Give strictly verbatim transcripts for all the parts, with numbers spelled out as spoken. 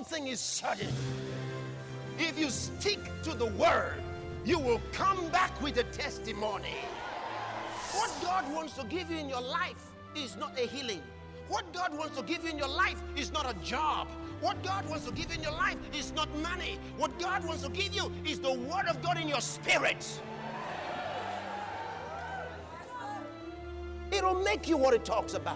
one thing is certain. If you stick to the word, you will come back with a testimony. What God wants to give you in your life is not a healing. What God wants to give you in your life is not a job. What God wants to give you in your life is not money. What God wants to give you is the word of God in your spirit. It'll make you what it talks about.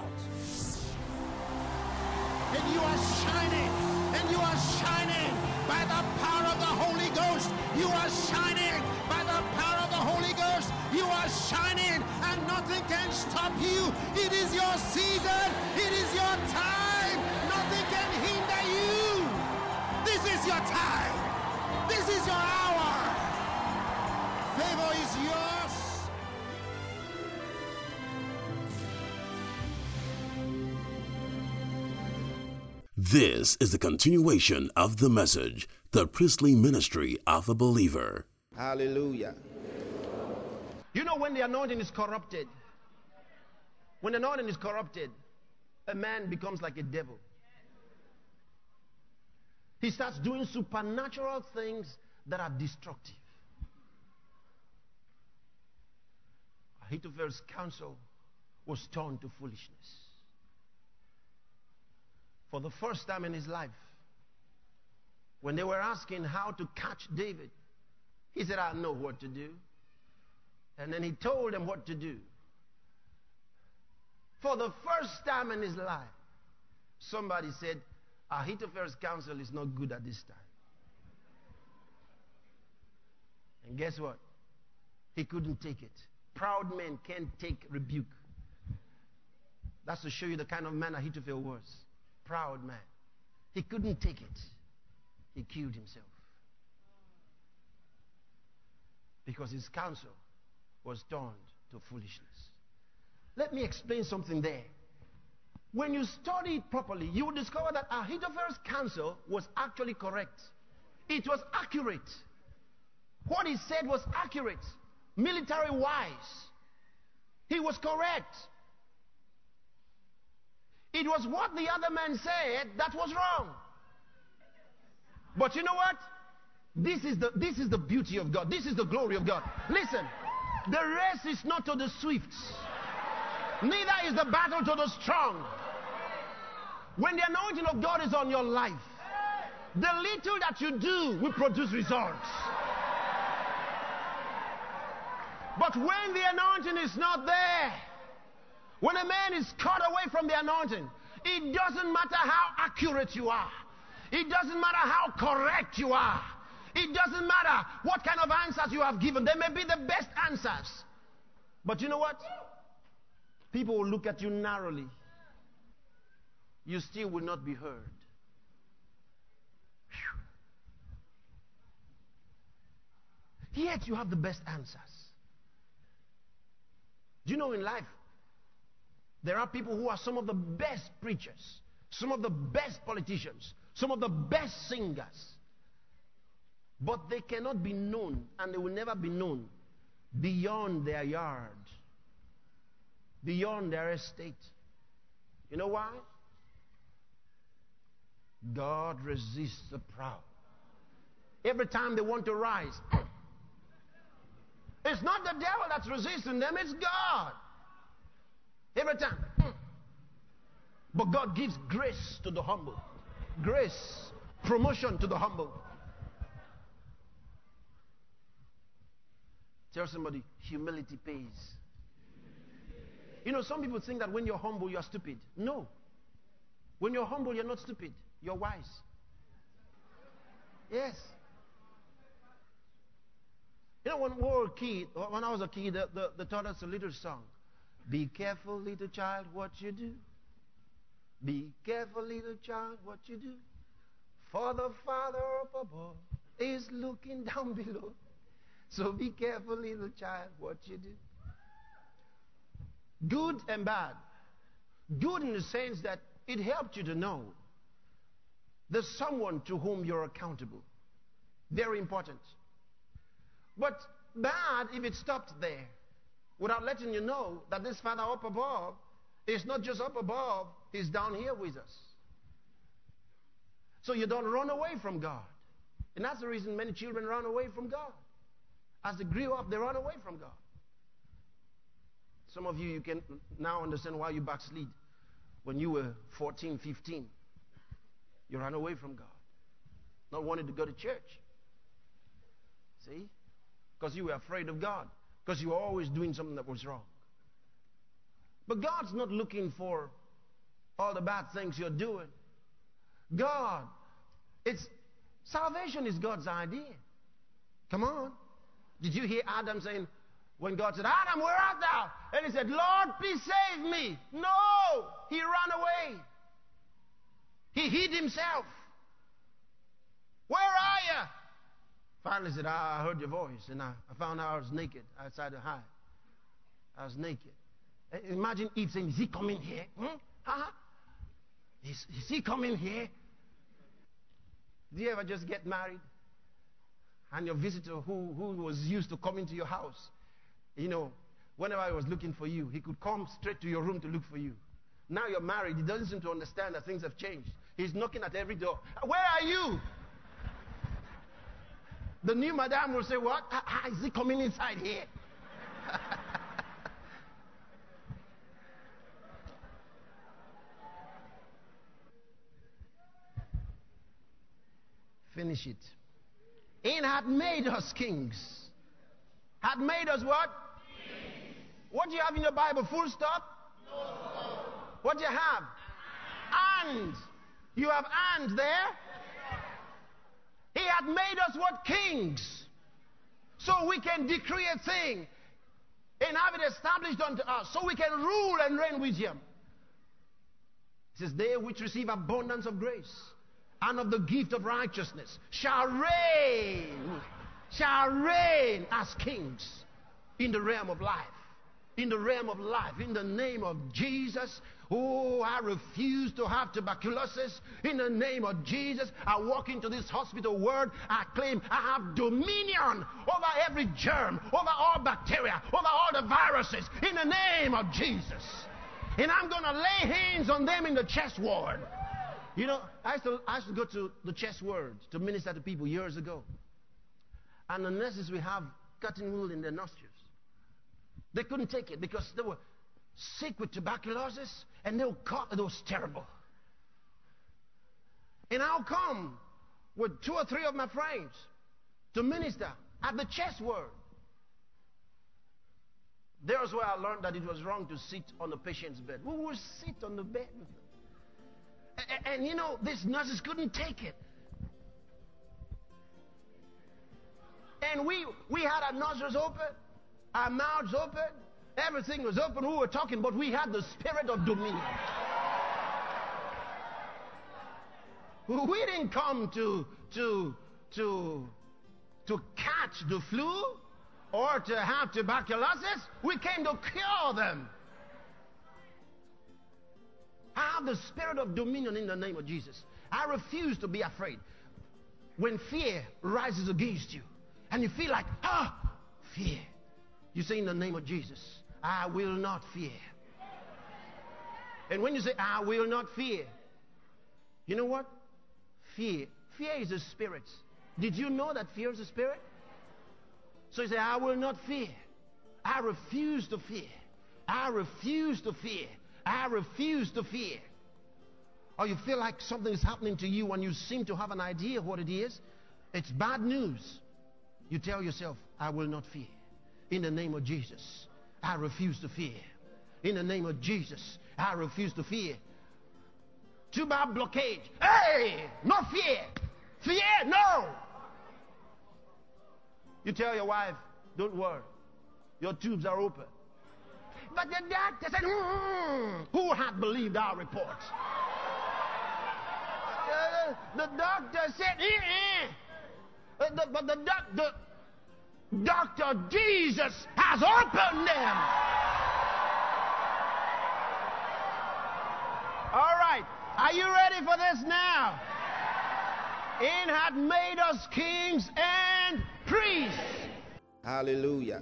And you are shining, and you are shining by the power of the Holy Ghost. You are shining by the power of the Holy Ghost. You are shining, and nothing can stop you. It is your season. It is your time. Nothing can hinder you. This is your time. This is your hour. Favor is yours. This is the continuation of the message, the priestly ministry of a believer. Hallelujah. You know, when the anointing is corrupted, when the anointing is corrupted, a man becomes like a devil. He starts doing supernatural things that are destructive. Ahithophel's counsel was turned to foolishness. For the first time in his life, when they were asking how to catch David, he said, I know what to do. And then he told them what to do. For the first time in his life, somebody said, Ahithophel's counsel is not good at this time. And guess what? He couldn't take it. Proud men can't take rebuke. That's to show you the kind of man Ahithophel was. Proud man. He couldn't take it. He killed himself. Because his counsel was turned to foolishness. Let me explain something there. When you study it properly, you will discover that Ahithophel's counsel was actually correct. It was accurate. What he said was accurate. Military wise. He was correct. It was what the other man said that was wrong. But you know what? This is the this is the beauty of God. This is the glory of God. Listen, the race is not to the swift, neither is the battle to the strong. When the anointing of God is on your life, the little that you do will produce results. But when the anointing is not there, when a man is cut away from the anointing, it doesn't matter how accurate you are. It doesn't matter how correct you are. It doesn't matter what kind of answers you have given. They may be the best answers. But you know what? People will look at you narrowly. You still will not be heard. Whew. Yet you have the best answers. Do you know in life, there are people who are some of the best preachers, some of the best politicians, some of the best singers. But they cannot be known, and they will never be known beyond their yard, beyond their estate. You know why? God resists the proud. Every time they want to rise, it's not the devil that's resisting them, it's God. Every time. But God gives grace to the humble. Grace, promotion to the humble. Tell somebody, humility pays. You know, some people think that when you're humble, you're stupid. No. When you're humble, you're not stupid. You're wise. Yes. You know, when we were a kid, when I was a kid, the, the, they taught us a little song. Be careful, little child, what you do. Be careful, little child, what you do. For the Father up above is looking down below. So be careful, little child, what you do. Good and bad. Good in the sense that it helped you to know there's someone to whom you're accountable. Very important. But bad if it stopped there, without letting you know that this Father up above is not just up above, he's down here with us. So you don't run away from God. And that's the reason many children run away from God. As they grew up, they run away from God. Some of you, you can now understand why you backslid. When you were fourteen, fifteen, you ran away from God. Not wanting to go to church. See? Because you were afraid of God. Because you were always doing something that was wrong. But God's not looking for all the bad things you're doing. God, it's salvation is God's idea. Come on. Did you hear Adam saying, when God said, Adam, where art thou? And he said, Lord, please save me. No, he ran away. He hid himself. Where are you? Finally said, I heard your voice, and I, I found out I was naked. I decided to hide. I was naked. Imagine Eve saying, is he coming here? Hmm? Huh? Is, is he coming here? Do you ever just get married? And your visitor who, who was used to coming to your house, you know, whenever I was looking for you, he could come straight to your room to look for you. Now you're married, he doesn't seem to understand that things have changed. He's knocking at every door. Where are you? The new madam will say, what? Ah, is he coming inside here? Finish it. And had made us kings. Had made us what? Kings. What do you have in your Bible? Full stop? No. What do you have? And. You have and there? He had made us what? Kings. So we can decree a thing and have it established unto us. So we can rule and reign with him. It says, they which receive abundance of grace and of the gift of righteousness shall reign, shall reign as kings in the realm of life. In the realm of life. In the name of Jesus. Oh, I refuse to have tuberculosis. In the name of Jesus, I walk into this hospital world. I claim I have dominion over every germ, over all bacteria, over all the viruses. In the name of Jesus. And I'm going to lay hands on them in the chest ward. You know, I used, to, I used to go to the chest ward to minister to people years ago. And the nurses will have cotton wool in their nostrils. They couldn't take it because they were sick with tuberculosis and they were caught. It was terrible. And I'll come with two or three of my friends to minister at the chest ward. There's where I learned that it was wrong to sit on the patient's bed. We would sit on the bed with them. And, and you know, these nurses couldn't take it. And we, we had our nostrils open, our mouths open, everything was open. We were talking, but we had the spirit of dominion. We didn't come to, to, to, to catch the flu or to have tuberculosis. We came to cure them. I have the spirit of dominion in the name of Jesus. I refuse to be afraid. When fear rises against you and you feel like, ah, fear, you say in the name of Jesus, I will not fear. And when you say, I will not fear, you know what? Fear. Fear is a spirit. Did you know that fear is a spirit? So you say, I will not fear. I refuse to fear. I refuse to fear. I refuse to fear. Or you feel like something is happening to you and you seem to have an idea of what it is. It's bad news. You tell yourself, I will not fear. In the name of Jesus, I refuse to fear. In the name of Jesus, I refuse to fear. Too bad blockade. Hey, no fear. Fear, no. You tell your wife, don't worry. Your tubes are open. But the doctor said, mm, who had believed our report? Uh, the doctor said, eh, eh. Uh, the, but the doctor, Doctor Jesus has opened them. All right. Are you ready for this now? And had made us kings and priests. Hallelujah.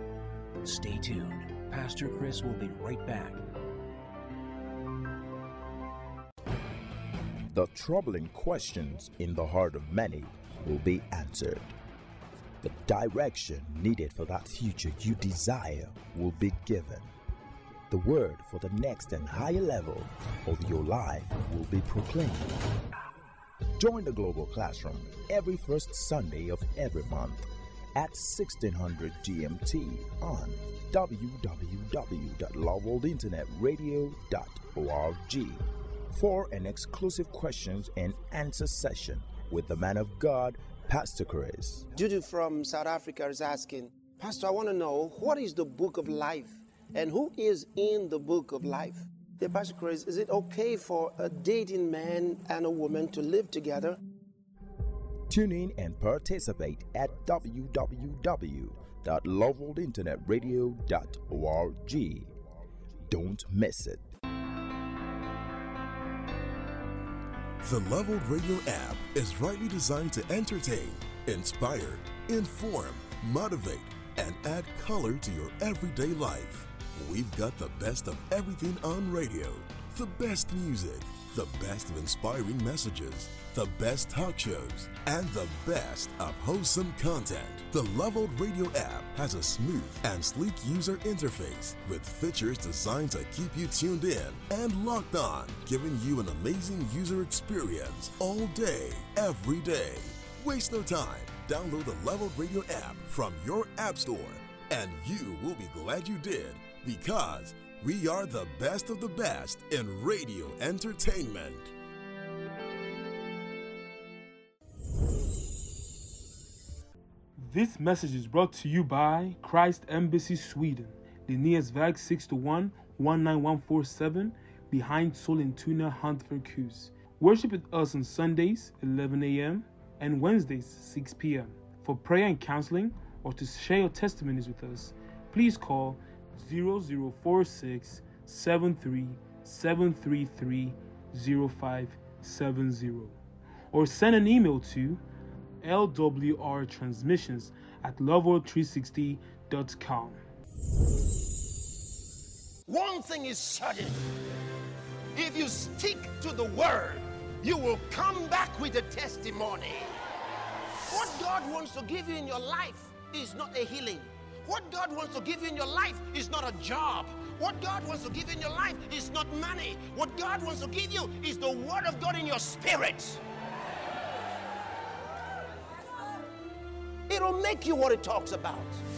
Stay tuned. Pastor Chris will be right back. The troubling questions in the heart of many will be answered. The direction needed for that future you desire will be given. The word for the next and higher level of your life will be proclaimed. Join the Global Classroom every first Sunday of every month at sixteen hundred G M T on w w w dot love world internet radio dot org for an exclusive questions and answer session with the man of God, Pastor Chris. Judy from South Africa is asking, Pastor, I want to know, what is the book of life and who is in the book of life? Yeah, Pastor Chris, is it okay for a dating man and a woman to live together? Tune in and participate at w w w dot love world internet radio dot org. Don't miss it. The Love World Radio app is rightly designed to entertain, inspire, inform, motivate, and add color to your everyday life. We've got the best of everything on radio, the best music, the best of inspiring messages, the best talk shows, and the best of wholesome content. The Love World Radio app has a smooth and sleek user interface with features designed to keep you tuned in and locked on, giving you an amazing user experience all day, every day. Waste no time. Download the Love World Radio app from your app store, and you will be glad you did, because we are the best of the best in radio entertainment. This message is brought to you by Christ Embassy Sweden, the nearest Väg six to one, one nine one four seven, behind Sollentuna, Hantverkhus. Worship with us on Sundays, eleven a.m., and Wednesdays, six p.m. For prayer and counseling, or to share your testimonies with us, please call zero zero four six, seven three seven three three, zero five seven zero, or send an email to L W R transmissions at love world three sixty dot com. One thing is certain. If you stick to the word, you will come back with a testimony. What God wants to give you in your life is not a healing. What God wants to give you in your life is not a job. What God wants to give you in your life is not money. What God wants to give you is the word of God in your spirit. It'll make you what it talks about.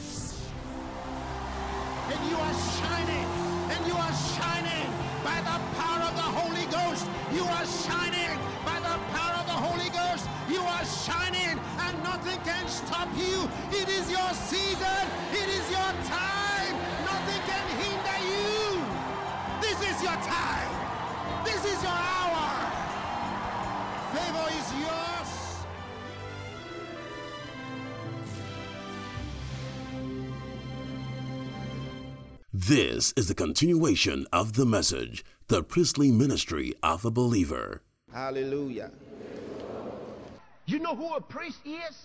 And you are shining, and you are shining by the power of the Holy Ghost. You are shining by the power of the Holy Ghost. You are shining, and nothing can stop you. It is your season. It is your time. Nothing can hinder you. This is your time. This is your hour. Favor is yours. This is the continuation of the message, the priestly ministry of a believer. Hallelujah. You know who a priest is?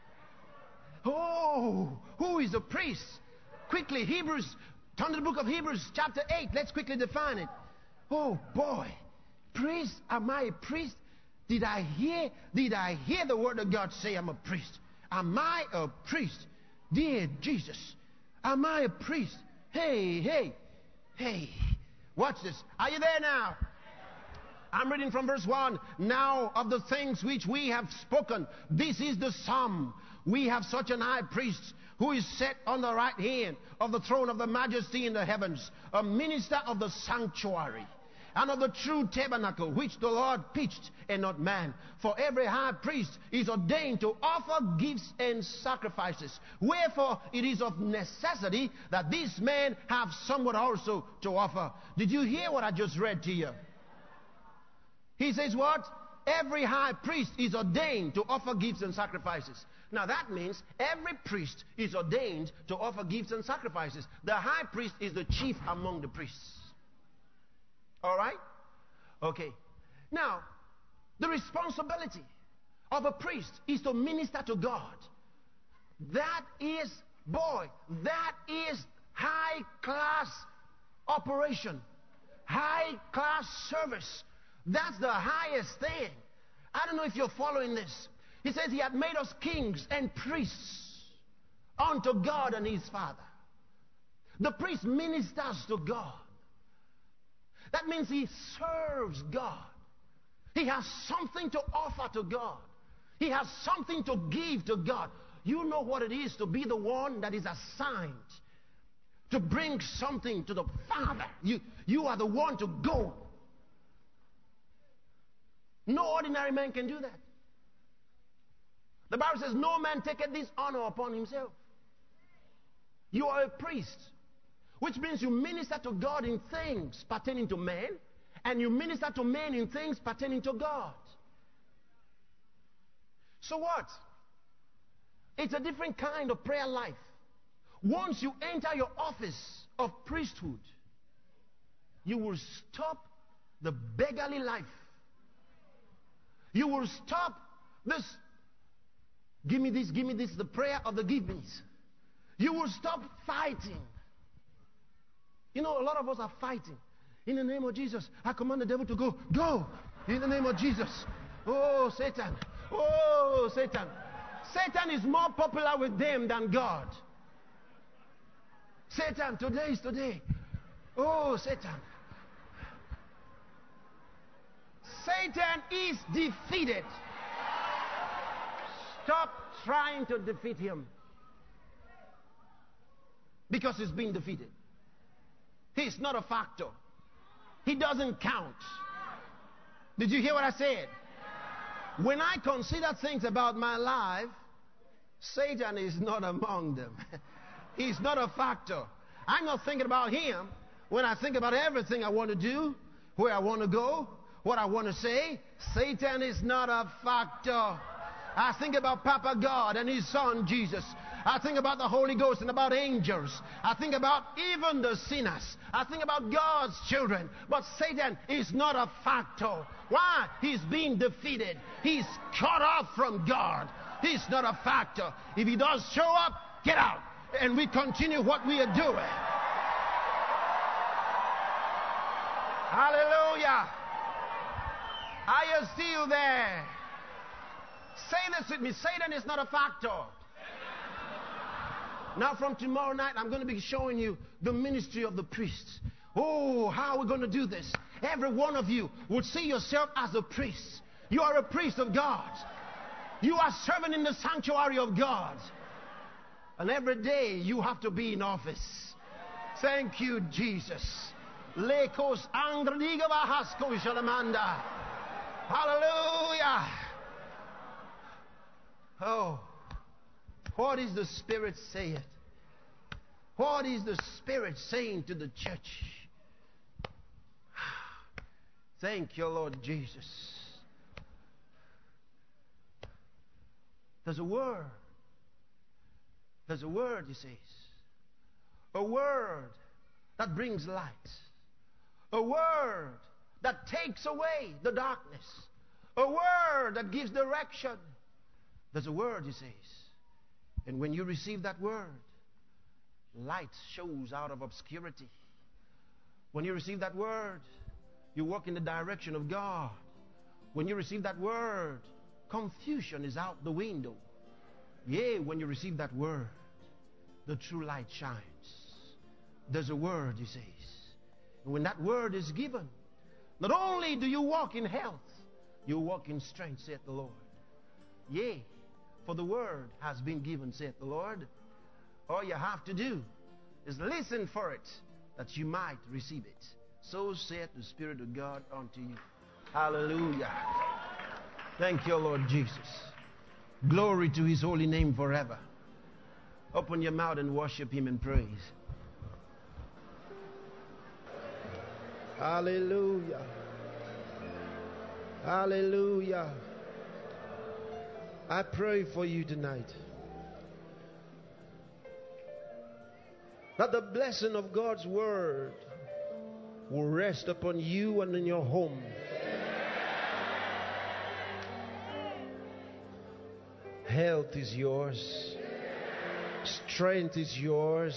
Oh, who is a priest? Quickly, Hebrews, turn to the book of Hebrews, chapter eight. Let's quickly define it. Oh boy, priest, am I a priest? Did I hear, did I hear the word of God say I'm a priest? Am I a priest? Dear Jesus, am I a priest? Hey, hey, hey, watch this. Are you there now? I'm reading from verse one. Now of the things which we have spoken, this is the sum. We have such an high priest who is set on the right hand of the throne of the majesty in the heavens, a minister of the sanctuary and of the true tabernacle which the Lord pitched and not man. For every high priest is ordained to offer gifts and sacrifices. Wherefore it is of necessity that this man have somewhat also to offer. Did you hear what I just read to you? He says what? Every high priest is ordained to offer gifts and sacrifices. Now that means every priest is ordained to offer gifts and sacrifices. The high priest is the chief among the priests. All right? Okay. Now, the responsibility of a priest is to minister to God. That is, boy, that is high class operation, high class service. That's the highest thing. I don't know if you're following this. He says he had made us kings and priests unto God and his Father. The priest ministers to God. That means he serves God. He has something to offer to God. He has something to give to God. You know what it is to be the one that is assigned to bring something to the Father. You, you are the one to go. No ordinary man can do that. The Bible says, no man taketh this honor upon himself. You are a priest, which means you minister to God in things pertaining to man, and you minister to men in things pertaining to God. So what? It's a different kind of prayer life. Once you enter your office of priesthood, you will stop the beggarly life. You will stop this, give me this, give me this, the prayer of the give me's. You will stop fighting. You know, a lot of us are fighting. In the name of Jesus, I command the devil to go. Go! In the name of Jesus. Oh, Satan. Oh, Satan. Satan is more popular with them than God. Satan, today is today. Oh, Satan. Satan is defeated. Stop trying to defeat him. Because he's been defeated. He's not a factor. He doesn't count. Did you hear what I said? When I consider things about my life, Satan is not among them. He's not a factor. I'm not thinking about him when I think about everything I want to do, where I want to go, what I want to say. Satan is not a factor. I think about Papa God and his son Jesus. I think about the Holy Ghost and about angels. I think about even the sinners. I think about God's children. But Satan is not a factor. Why? He's being defeated. He's cut off from God. He's not a factor. If he does show up, get out. And we continue what we are doing. Hallelujah. Are you still there? Say this with me. Satan is not a factor. Now from tomorrow night, I'm going to be showing you the ministry of the priests. Oh, how are we going to do this? Every one of you would see yourself as a priest. You are a priest of God. You are serving in the sanctuary of God. And every day you have to be in office. Thank you, Jesus. Lekos angradiga bahasko shalamanda. Hallelujah. Oh. What is the Spirit saying? What is the Spirit saying to the church? Thank you, Lord Jesus. There's a word. There's a word, he says. A word that brings light. A word that takes away the darkness. A word that gives direction. There's a word, he says. And when you receive that word, light shows out of obscurity. When you receive that word, you walk in the direction of God. When you receive that word, confusion is out the window. Yea, when you receive that word, the true light shines. There's a word, he says. And when that word is given, not only do you walk in health, you walk in strength, saith the Lord. Yea, for the word has been given, saith the Lord. All you have to do is listen for it, that you might receive it. So saith the Spirit of God unto you. Hallelujah. Thank you, Lord Jesus. Glory to his holy name forever. Open your mouth and worship him in praise. Hallelujah. Hallelujah. I pray for you tonight that the blessing of God's word will rest upon you and in your home. Health is yours. Strength is yours.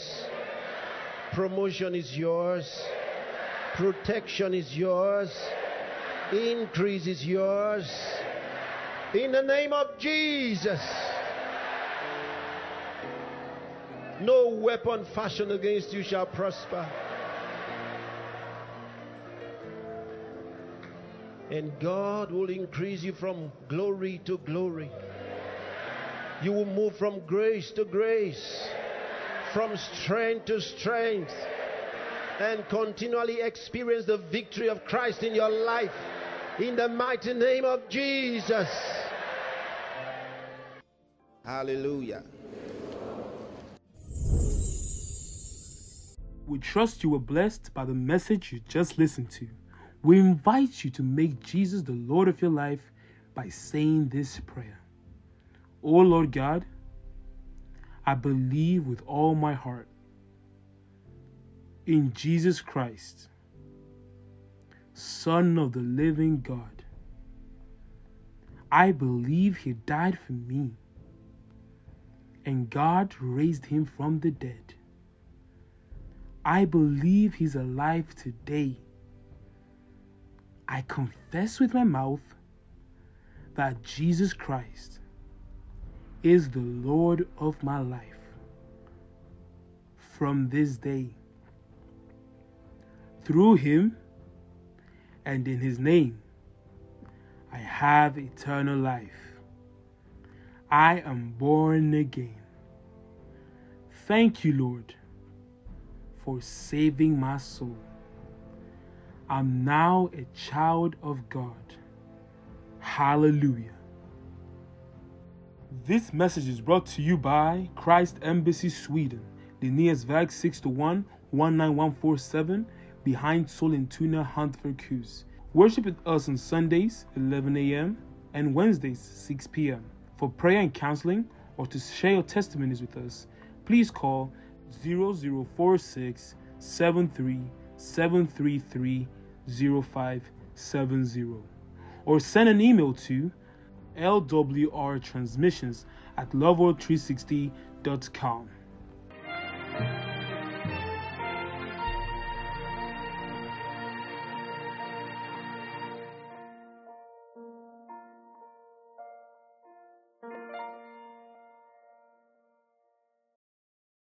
Promotion is yours. Protection is yours. Increase is yours. In the name of Jesus. No weapon fashioned against you shall prosper. And God will increase you from glory to glory. You will move from grace to grace, from strength to strength, and continually experience the victory of Christ in your life. In the mighty name of Jesus. Hallelujah. We trust you were blessed by the message you just listened to. We invite you to make Jesus the Lord of your life by saying this prayer. Oh Lord God, I believe with all my heart in Jesus Christ, Son of the living God. I believe he died for me, and God raised him from the dead. I believe he's alive today. I confess with my mouth that Jesus Christ is the Lord of my life. From this day, through him and in his name, I have eternal life. I am born again. Thank you, Lord, for saving my soul. I'm now a child of God. Hallelujah. This message is brought to you by Christ Embassy Sweden, Linnaeus väg sextioett, one nine one four seven, behind Sollentuna Hantverkshus. Worship with us on Sundays, eleven a.m. and Wednesdays, six p.m. For prayer and counseling, or to share your testimonies with us, please call zero zero four six, seven three seven three three zero five seven zero or send an email to l w r transmissions at love world three sixty dot com.